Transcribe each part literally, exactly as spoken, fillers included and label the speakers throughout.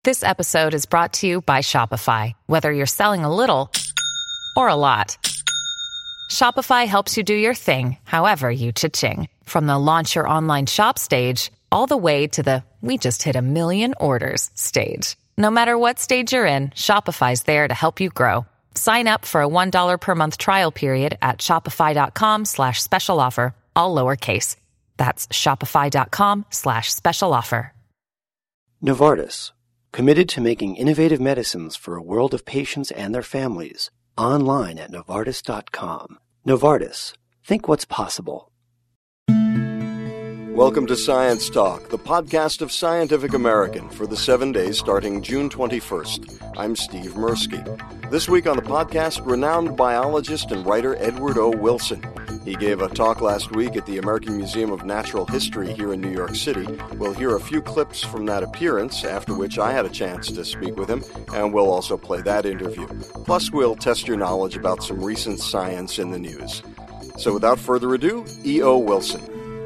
Speaker 1: This episode is brought to you by Shopify. Whether you're selling a little or a lot, Shopify helps you do your thing, however you cha-ching. From the launch your online shop stage, all the way to the we just hit a million orders stage. No matter what stage you're in, Shopify's there to help you grow. Sign up for a one dollar per month trial period at shopify.com slash special offer, all lowercase. That's shopify.com slash special offer.
Speaker 2: Novartis, committed to making innovative medicines for a world of patients and their families. Online at Novartis dot com. Novartis, think what's possible.
Speaker 3: Welcome to Science Talk, the podcast of Scientific American for the seven days starting June twenty-first. I'm Steve Mirsky. This week on the podcast, renowned biologist and writer Edward O. Wilson. He gave a talk last week at the American Museum of Natural History here in New York City. We'll hear a few clips from that appearance, after which I had a chance to speak with him, and we'll also play that interview. Plus, we'll test your knowledge about some recent science in the news. So without further ado, E O. Wilson.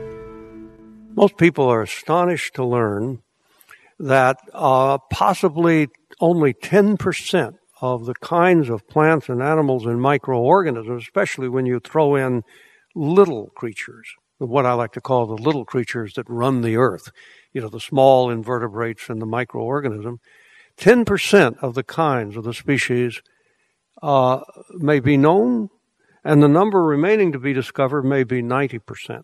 Speaker 4: Most people are astonished to learn that uh, possibly only ten percent of the kinds of plants and animals and microorganisms, especially when you throw in little creatures, what I like to call the little creatures that run the earth, you know, the small invertebrates and the microorganism, ten percent of the kinds of the species uh, may be known, and the number remaining to be discovered may be ninety percent.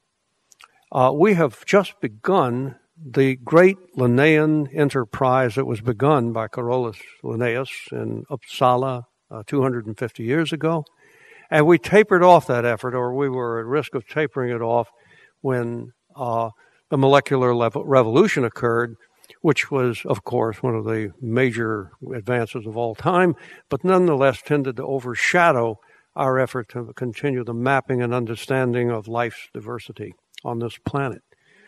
Speaker 4: Uh, we have just begun the great Linnaean enterprise that was begun by Carolus Linnaeus in Uppsala uh, two hundred fifty years ago. And we tapered off that effort, or we were at risk of tapering it off when uh, the molecular level revolution occurred, which was, of course, one of the major advances of all time, but nonetheless tended to overshadow our effort to continue the mapping and understanding of life's diversity on this planet.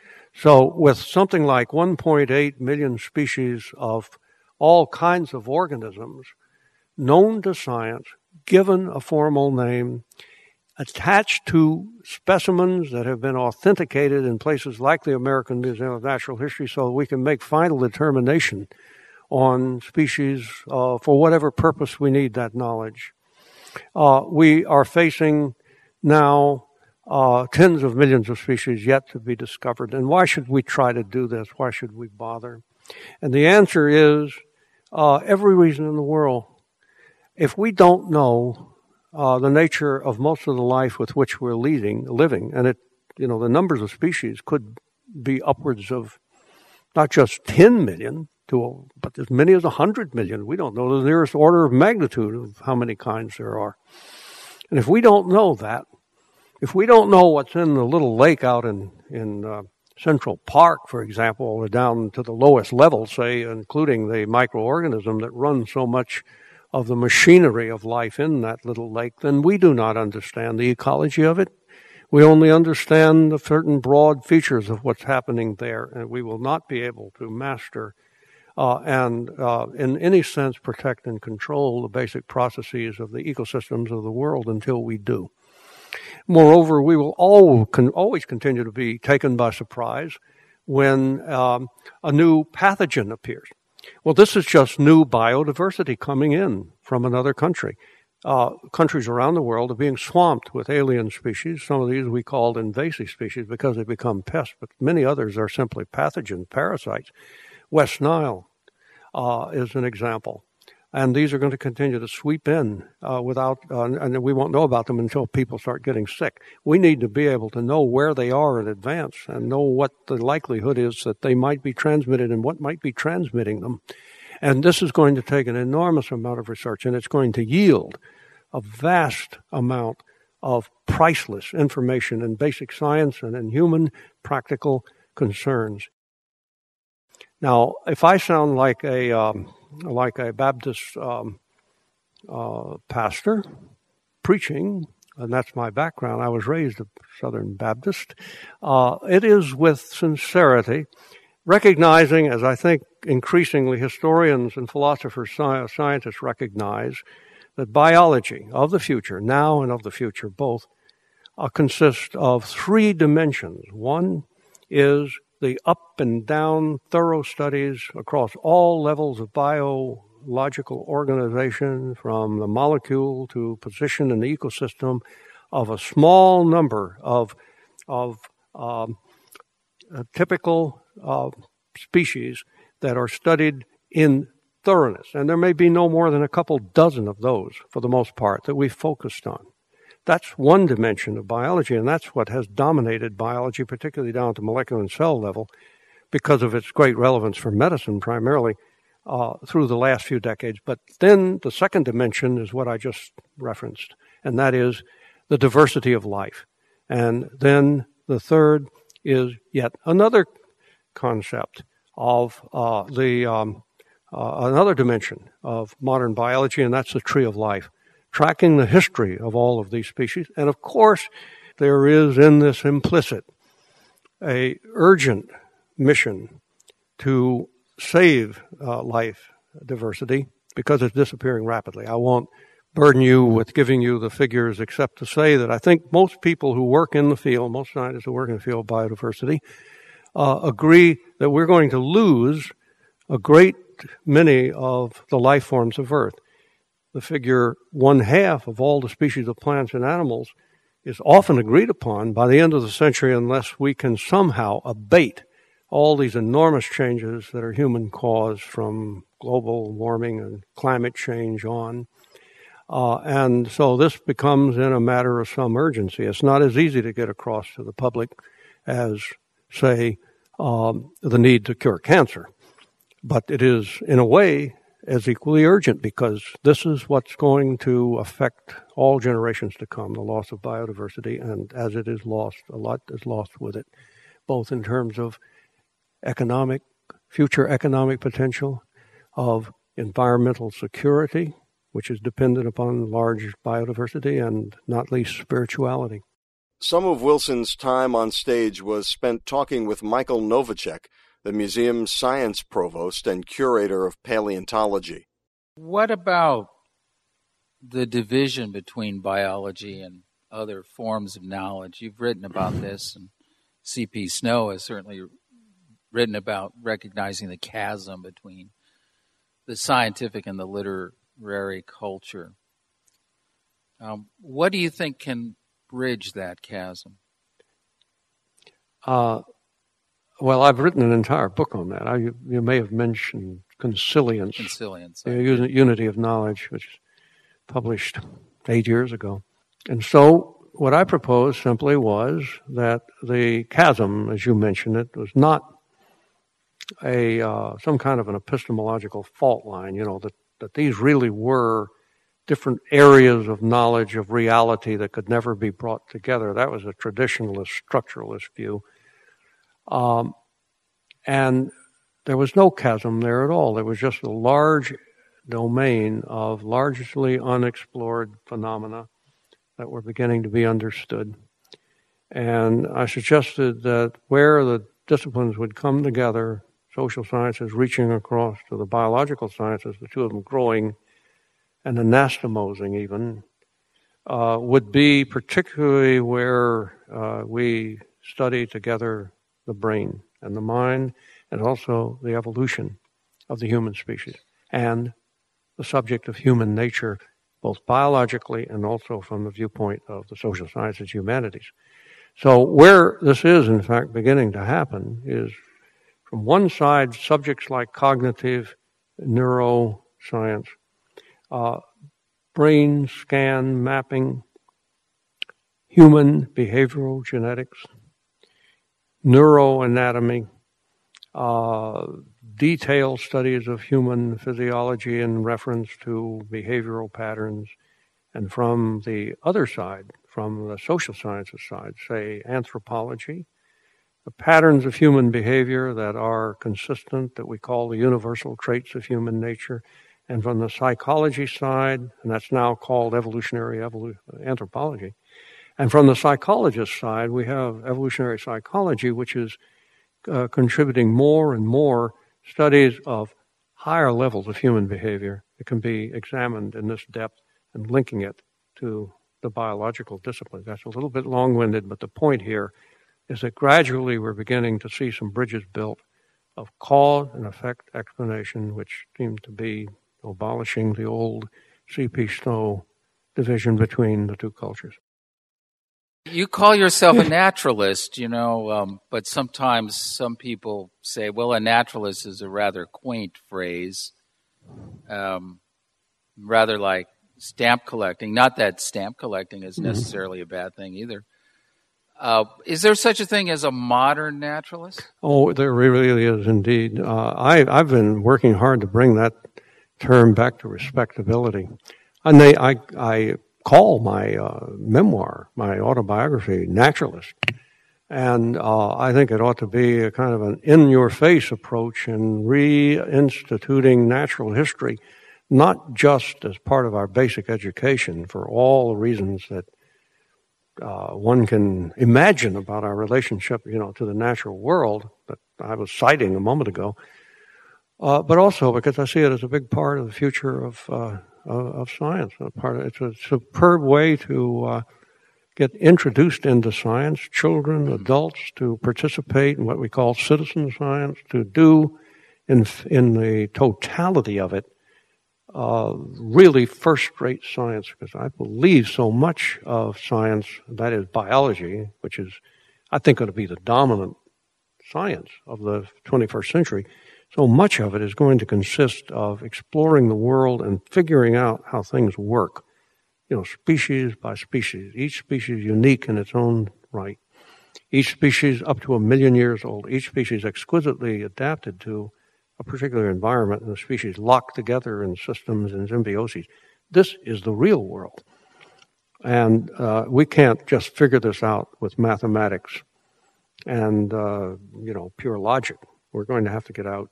Speaker 4: So with something like one point eight million species of all kinds of organisms known to science, given a formal name, attached to specimens that have been authenticated in places like the American Museum of Natural History so that we can make final determination on species uh, for whatever purpose we need that knowledge. Uh, we are facing now Uh, tens of millions of species yet to be discovered. And why should we try to do this? Why should we bother? And the answer is uh, every reason in the world. If we don't know uh, the nature of most of the life with which we're leading, living, and it, you know, the numbers of species could be upwards of not just ten million, to, but as many as one hundred million. We don't know the nearest order of magnitude of how many kinds there are. And if we don't know that, if we don't know what's in the little lake out in, in uh, Central Park, for example, or down to the lowest level, say, including the microorganism that runs so much of the machinery of life in that little lake, then we do not understand the ecology of it. We only understand the certain broad features of what's happening there, and we will not be able to master uh, and, uh, in any sense, protect and control the basic processes of the ecosystems of the world until we do. Moreover, we will all can always continue to be taken by surprise when um, a new pathogen appears. Well, this is just new biodiversity coming in from another country. Uh, countries around the world are being swamped with alien species. Some of these we called invasive species because they become pests, but many others are simply pathogen parasites. West Nile uh, is an example. And these are going to continue to sweep in uh, without, uh, and we won't know about them until people start getting sick. We need to be able to know where they are in advance and know what the likelihood is that they might be transmitted and what might be transmitting them. And this is going to take an enormous amount of research, and it's going to yield a vast amount of priceless information in basic science and in human practical concerns. Now, if I sound like a um, like a Baptist um, uh, pastor preaching, and that's my background, I was raised a Southern Baptist, uh, it is with sincerity, recognizing, as I think increasingly historians and philosophers, sci- scientists recognize, that biology of the future, now and of the future both, uh, consists of three dimensions. One is the up and down thorough studies across all levels of biological organization, from the molecule to position in the ecosystem, of a small number of of um, uh, typical uh, species that are studied in thoroughness. And there may be no more than a couple dozen of those, for the most part, that we've focused on. That's one dimension of biology, and that's what has dominated biology, particularly down to molecular and cell level, because of its great relevance for medicine primarily uh, through the last few decades. But then the second dimension is what I just referenced, and that is the diversity of life. And then the third is yet another concept of uh, the um, uh, another dimension of modern biology, and that's the tree of life, tracking the history of all of these species. And of course, there is in this implicit a urgent mission to save uh, life diversity because it's disappearing rapidly. I won't burden you with giving you the figures except to say that I think most people who work in the field, most scientists who work in the field of biodiversity, uh, agree that we're going to lose a great many of the life forms of Earth. The figure one half of all the species of plants and animals is often agreed upon by the end of the century unless we can somehow abate all these enormous changes that are human caused from global warming and climate change on. Uh, and so this becomes in a matter of some urgency. It's not as easy to get across to the public as, say, um, the need to cure cancer. But it is, in a way, as equally urgent because this is what's going to affect all generations to come, the loss of biodiversity. And as it is lost, a lot is lost with it, both in terms of economic, future economic potential, of environmental security, which is dependent upon large biodiversity, and not least spirituality.
Speaker 3: Some of Wilson's time on stage was spent talking with Michael Novacek, the museum's science provost and curator of paleontology.
Speaker 5: What about the division between biology and other forms of knowledge? You've written about this, and C P Snow has certainly written about recognizing the chasm between the scientific and the literary culture. Um, what do you think can bridge that chasm?
Speaker 4: Uh, well, I've written an entire book on that. I, you, you may have mentioned Consilience,
Speaker 5: Consilience,
Speaker 4: the Unity of Knowledge, which was published eight years ago. And so what I proposed simply was that the chasm, as you mentioned it, was not a uh, some kind of an epistemological fault line, you know, that, that these really were different areas of knowledge of reality that could never be brought together. That was a traditionalist, structuralist view. Um, and there was no chasm there at all. There was just a large domain of largely unexplored phenomena that were beginning to be understood. And I suggested that where the disciplines would come together, social sciences reaching across to the biological sciences, the two of them growing and anastomosing even, uh, would be particularly where uh, we study together the brain and the mind, and also the evolution of the human species and the subject of human nature, both biologically and also from the viewpoint of the social sciences, humanities. So where this is, in fact, beginning to happen is, from one side, subjects like cognitive neuroscience, uh, brain scan mapping, human behavioral genetics, neuroanatomy, uh, detailed studies of human physiology in reference to behavioral patterns, and from the other side, from the social sciences side, say anthropology, the patterns of human behavior that are consistent, that we call the universal traits of human nature, and from the psychology side, and that's now called evolutionary evolu- anthropology, and from the psychologist side, we have evolutionary psychology, which is uh, contributing more and more studies of higher levels of human behavior that can be examined in this depth and linking it to the biological disciplines. That's a little bit long-winded, but the point here is that gradually we're beginning to see some bridges built of cause and effect explanation, which seem to be abolishing the old C P Snow division between the two cultures.
Speaker 5: You call yourself a naturalist, you know, um, but sometimes some people say, well, a naturalist is a rather quaint phrase, um, rather like stamp collecting. Not that stamp collecting is necessarily mm-hmm. a bad thing either. Uh, is there such a thing as a modern naturalist?
Speaker 4: Oh, there really is indeed. Uh, I, I've been working hard to bring that term back to respectability. And they, I, I call my uh, memoir, my autobiography, Naturalist. And uh, I think it ought to be a kind of an in-your-face approach in reinstituting natural history, not just as part of our basic education for all the reasons that uh, one can imagine about our relationship, you know, to the natural world that I was citing a moment ago, uh, but also because I see it as a big part of the future of uh, of, of science. A part of, it's a superb way to uh, get introduced into science, children, adults, to participate in what we call citizen science, to do in in the totality of it uh, really first-rate science, because I believe so much of science, that is biology, which is, I think, going to be the dominant science of the twenty-first century, so much of it is going to consist of exploring the world and figuring out how things work, you know, species by species, each species unique in its own right, each species up to a million years old, each species exquisitely adapted to a particular environment, and the species locked together in systems and symbioses. This is the real world. And uh, we can't just figure this out with mathematics and, uh, you know, pure logic. We're going to have to get out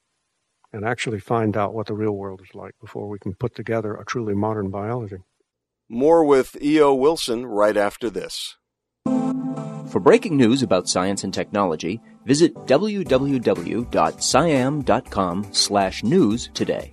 Speaker 4: and actually find out what the real world is like before we can put together a truly modern biology.
Speaker 3: More with E O. Wilson right after this.
Speaker 6: For breaking news about science and technology, visit w w w dot sciam dot com slash news today.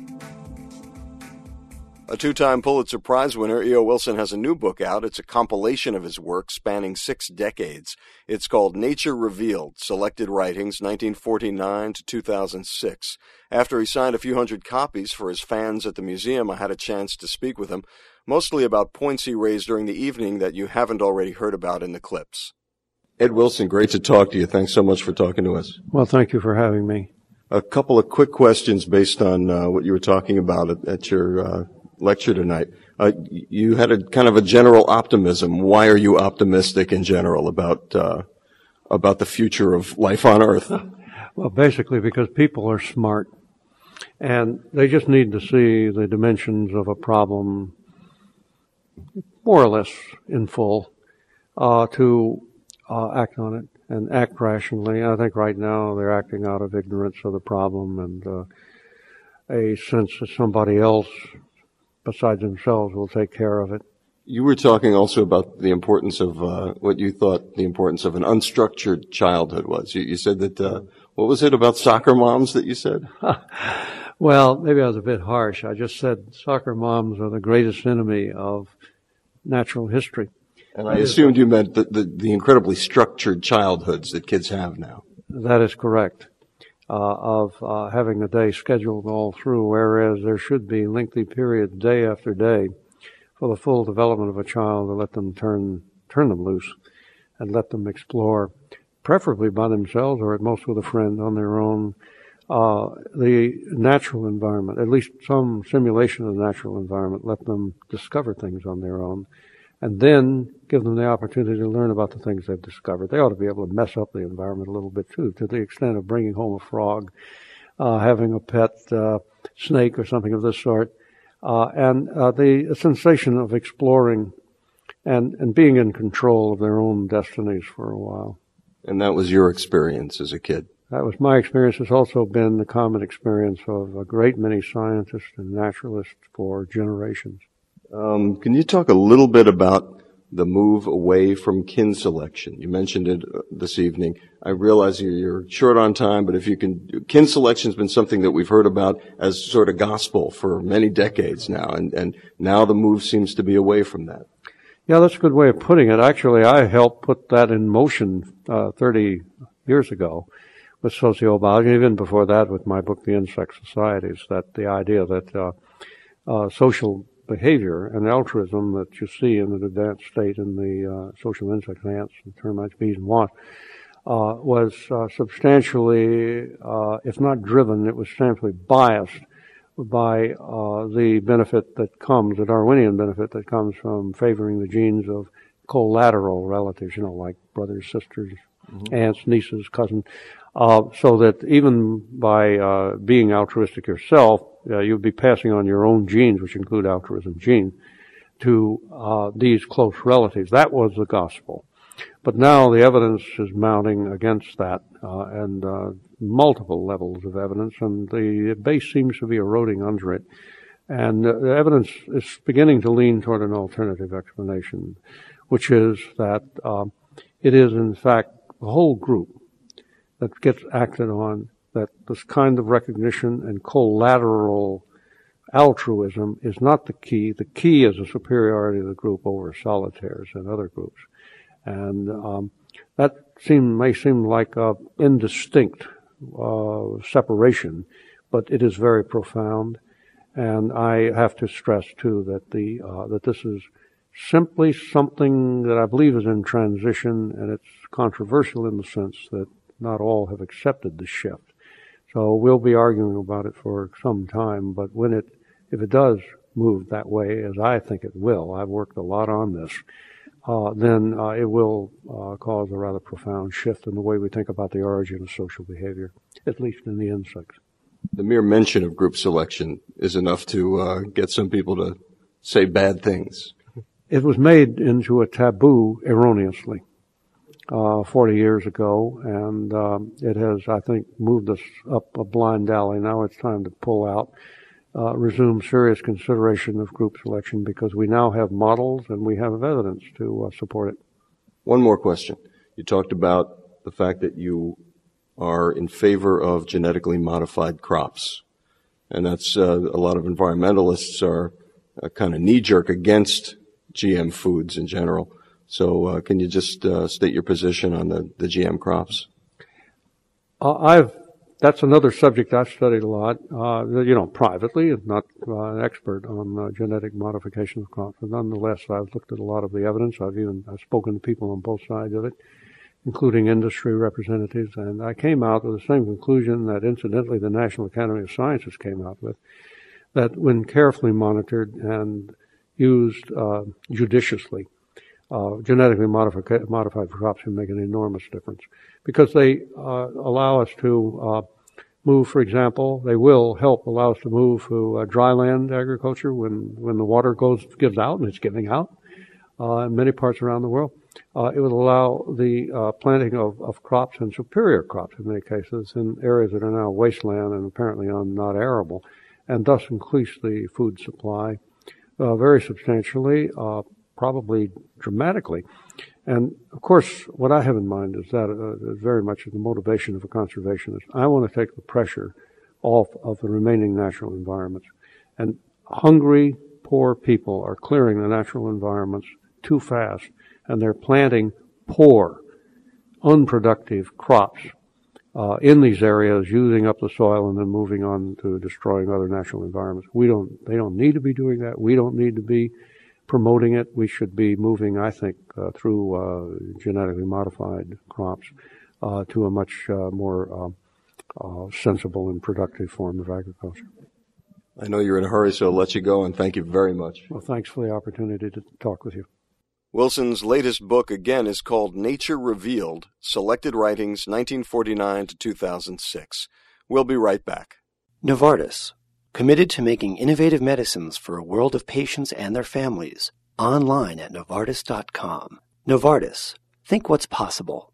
Speaker 3: A two-time Pulitzer Prize winner, E O. Wilson has a new book out. It's a compilation of his work spanning six decades. It's called Nature Revealed, Selected Writings, nineteen forty-nine to two thousand six. After he signed a few hundred copies for his fans at the museum, I had a chance to speak with him, mostly about points he raised during the evening that you haven't already heard about in the clips. Ed Wilson, great to talk to you. Thanks so much for talking to us.
Speaker 4: Well, thank you for having me.
Speaker 3: A couple of quick questions based on uh, what you were talking about at, at your uh, lecture tonight. Uh, you had a kind of a general optimism. Why are you optimistic in general about uh, about the future of life on Earth?
Speaker 4: Well, basically because people are smart, and they just need to see the dimensions of a problem more or less in full uh, to uh, act on it and act rationally. I think right now they're acting out of ignorance of the problem and uh, a sense that somebody else besides themselves will take care of it.
Speaker 3: You were talking also about the importance of uh, what you thought the importance of an unstructured childhood was. You, you said that, uh, what was it about soccer moms that you said?
Speaker 4: Well, maybe I was a bit harsh. I just said soccer moms are the greatest enemy of natural history.
Speaker 3: And I assumed you meant the, the, the incredibly structured childhoods that kids have now.
Speaker 4: That is correct. Uh, of uh, having a day scheduled all through, whereas there should be lengthy periods day after day for the full development of a child to let them turn turn them loose and let them explore, preferably by themselves or at most with a friend on their own, uh, the natural environment, at least some simulation of the natural environment, let them discover things on their own, and then give them the opportunity to learn about the things they've discovered. They ought to be able to mess up the environment a little bit, too, to the extent of bringing home a frog, uh, having a pet uh, snake or something of this sort, uh, and uh, the sensation of exploring and, and being in control of their own destinies for a while.
Speaker 3: And that was your experience as a kid?
Speaker 4: That was my experience. It's also been the common experience of a great many scientists and naturalists for generations.
Speaker 3: Um, can you talk a little bit about the move away from kin selection? You mentioned it this evening. I realize you're short on time, but if you can, kin selection has been something that we've heard about as sort of gospel for many decades now, and, and now the move seems to be away from that.
Speaker 4: Yeah, that's a good way of putting it. Actually, I helped put that in motion uh, thirty years ago with sociobiology, even before that with my book, The Insect Societies, that the idea that uh, uh, social behavior and altruism that you see in an advanced state in the uh, social insects, ants, and termites, bees, and wasps, uh, was uh, substantially, uh, if not driven, it was substantially biased by uh, the benefit that comes, the Darwinian benefit that comes from favoring the genes of collateral relatives, you know, like brothers, sisters, mm-hmm. aunts, nieces, cousins, uh, so that even by uh, being altruistic yourself, uh, you'd be passing on your own genes, which include altruism genes, to uh, these close relatives. That was the gospel. But now the evidence is mounting against that, uh, and uh, multiple levels of evidence, and the base seems to be eroding under it. And uh, the evidence is beginning to lean toward an alternative explanation, which is that uh, it is, in fact, the whole group that gets acted on, that this kind of recognition and collateral altruism is not the key. The key is the superiority of the group over solitaires and other groups. And um, that seem, may seem like an indistinct uh, separation, but it is very profound. And I have to stress, too, that the uh, that this is simply something that I believe is in transition, and it's controversial in the sense that not all have accepted the shift. So we'll be arguing about it for some time, but when it, if it does move that way, as I think it will, I've worked a lot on this, Uh, then uh, it will uh, cause a rather profound shift in the way we think about the origin of social behavior, at least in the insects.
Speaker 3: The mere mention of group selection is enough to uh, get some people to say bad things.
Speaker 4: It was made into a taboo erroneously uh, forty years ago, and um, it has, I think, moved us up a blind alley. Now it's time to pull out. Uh, resume serious consideration of group selection, because we now have models and we have evidence to uh, support it.
Speaker 3: One more question. You talked about the fact that you are in favor of genetically modified crops. And that's, uh, a lot of environmentalists are uh, kind of knee-jerk against G M foods in general. So uh, can you just uh, state your position on the, the G M crops?
Speaker 4: Uh, I've That's another subject I've studied a lot, uh, you know, privately. I'm not uh, an expert on uh, genetic modification of crops, but nonetheless, I've looked at a lot of the evidence. I've even I've spoken to people on both sides of it, including industry representatives, and I came out with the same conclusion that, incidentally, the National Academy of Sciences came out with, that when carefully monitored and used uh, judiciously, uh, genetically modified, modified crops can make an enormous difference, because they uh, allow us to uh, move, for example, they will help allow us to move to uh, dry land agriculture when, when the water goes gives out, and it's giving out uh, in many parts around the world. Uh, it would allow the uh, planting of, of crops, and superior crops in many cases, in areas that are now wasteland and apparently not arable, and thus increase the food supply uh, very substantially, uh, probably dramatically. And, of course, what I have in mind is that uh, is very much the motivation of a conservationist. I want to take the pressure off of the remaining natural environments. And hungry, poor people are clearing the natural environments too fast, and they're planting poor, unproductive crops uh, in these areas, using up the soil and then moving on to destroying other natural environments. We don't, they don't need to be doing that. We don't need to be promoting it. We should be moving, I think, uh, through uh, genetically modified crops uh, to a much uh, more uh, uh, sensible and productive form of agriculture.
Speaker 3: I know you're in a hurry, so I'll let you go, and thank you very much.
Speaker 4: Well, thanks for the opportunity to talk with you.
Speaker 3: Wilson's latest book, again, is called Nature Revealed, Selected Writings nineteen forty-nine to two thousand six. We'll be right back.
Speaker 2: Novartis, committed to making innovative medicines for a world of patients and their families. Online at Novartis dot com. Novartis, think what's possible.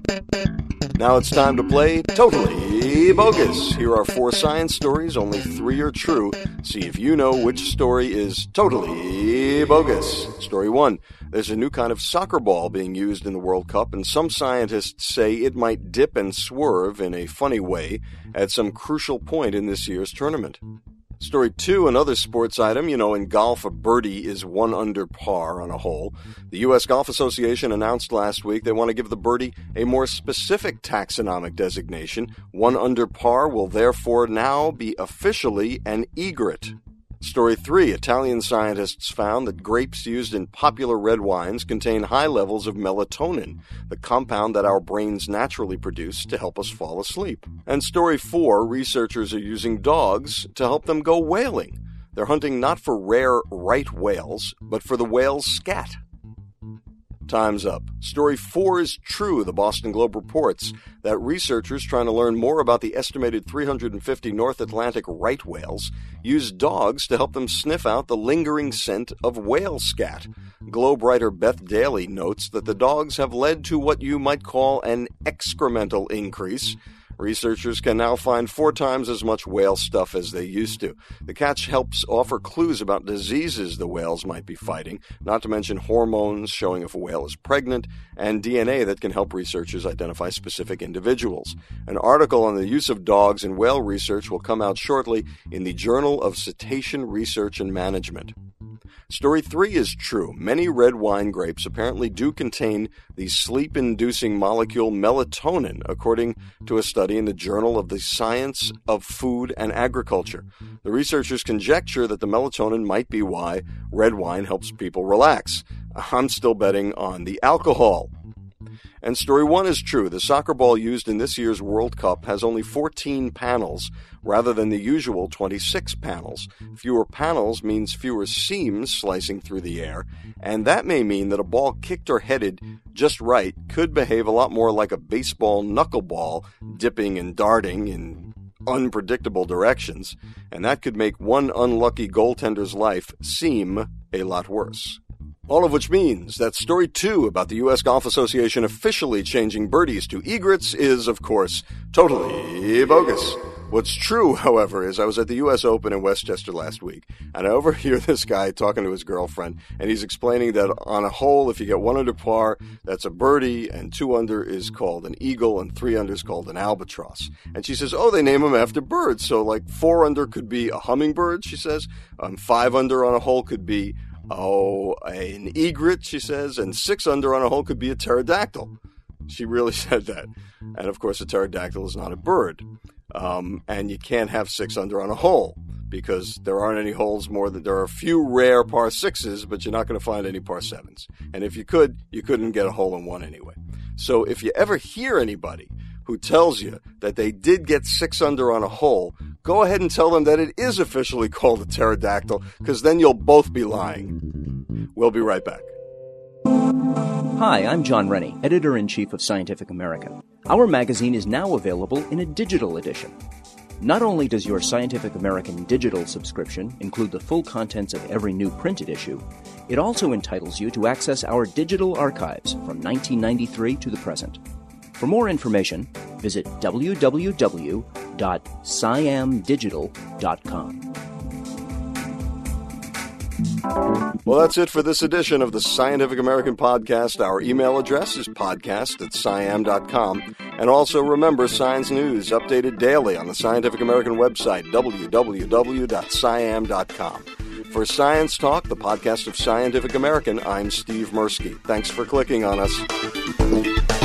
Speaker 3: Now it's time to play Totally Bogus. Here are four science stories, only three are true. See if you know which story is totally bogus. Story one. There's a new kind of soccer ball being used in the World Cup, and some scientists say it might dip and swerve in a funny way at some crucial point in this year's tournament. Story two, another sports item. You know, in golf, a birdie is one under par on a hole. The U S Golf Association announced last week they want to give the birdie a more specific taxonomic designation. One under par will therefore now be officially an egret. Story three, Italian scientists found that grapes used in popular red wines contain high levels of melatonin, the compound that our brains naturally produce to help us fall asleep. And story four, researchers are using dogs to help them go whaling. They're hunting not for rare right whales, but for the whale's scat. Time's up. Story four is true. The Boston Globe reports that researchers trying to learn more about the estimated three hundred fifty North Atlantic right whales use dogs to help them sniff out the lingering scent of whale scat. Globe writer Beth Daly notes that the dogs have led to what you might call an excremental increase. Researchers can now find four times as much whale stuff as they used to. The catch helps offer clues about diseases the whales might be fighting, not to mention hormones showing if a whale is pregnant, and D N A that can help researchers identify specific individuals. An article on the use of dogs in whale research will come out shortly in the Journal of Cetacean Research and Management. Story three is true. Many red wine grapes apparently do contain the sleep-inducing molecule melatonin, according to a study in the Journal of the Science of Food and Agriculture. The researchers conjecture that the melatonin might be why red wine helps people relax. I'm still betting on the alcohol. And story one is true. The soccer ball used in this year's World Cup has only fourteen panels rather than the usual twenty-six panels. Fewer panels means fewer seams slicing through the air, and that may mean that a ball kicked or headed just right could behave a lot more like a baseball knuckleball, dipping and darting in unpredictable directions, and that could make one unlucky goaltender's life seem a lot worse. All of which means that story two about the U S Golf Association officially changing birdies to egrets is, of course, totally bogus. What's true, however, is I was at the U S Open in Westchester last week, and I overhear this guy talking to his girlfriend, and he's explaining that on a hole, if you get one under par, that's a birdie, and two under is called an eagle, and three under is called an albatross. And she says, oh, they name them after birds, so like four under could be a hummingbird, she says, um, five under on a hole could be Oh, an egret, she says, and six under on a hole could be a pterodactyl. She really said that. And, of course, a pterodactyl is not a bird. Um, and you can't have six under on a hole because there aren't any holes more than there are a few rare par sixes, but you're not going to find any par sevens. And if you could, you couldn't get a hole in one anyway. So if you ever hear anybody who tells you that they did get six under on a hole, go ahead and tell them that it is officially called a pterodactyl, because then you'll both be lying. We'll be right back.
Speaker 6: Hi, I'm John Rennie, Editor-in-Chief of Scientific American. Our magazine is now available in a digital edition. Not only does your Scientific American digital subscription include the full contents of every new printed issue, it also entitles you to access our digital archives from nineteen ninety-three to the present. For more information, visit w w w dot siam digital dot com.
Speaker 3: Well, that's it for this edition of the Scientific American Podcast. Our email address is podcast at siam dot com. And also remember, Science News updated daily on the Scientific American website, w w w dot siam dot com. For Science Talk, the podcast of Scientific American, I'm Steve Mirsky. Thanks for clicking on us.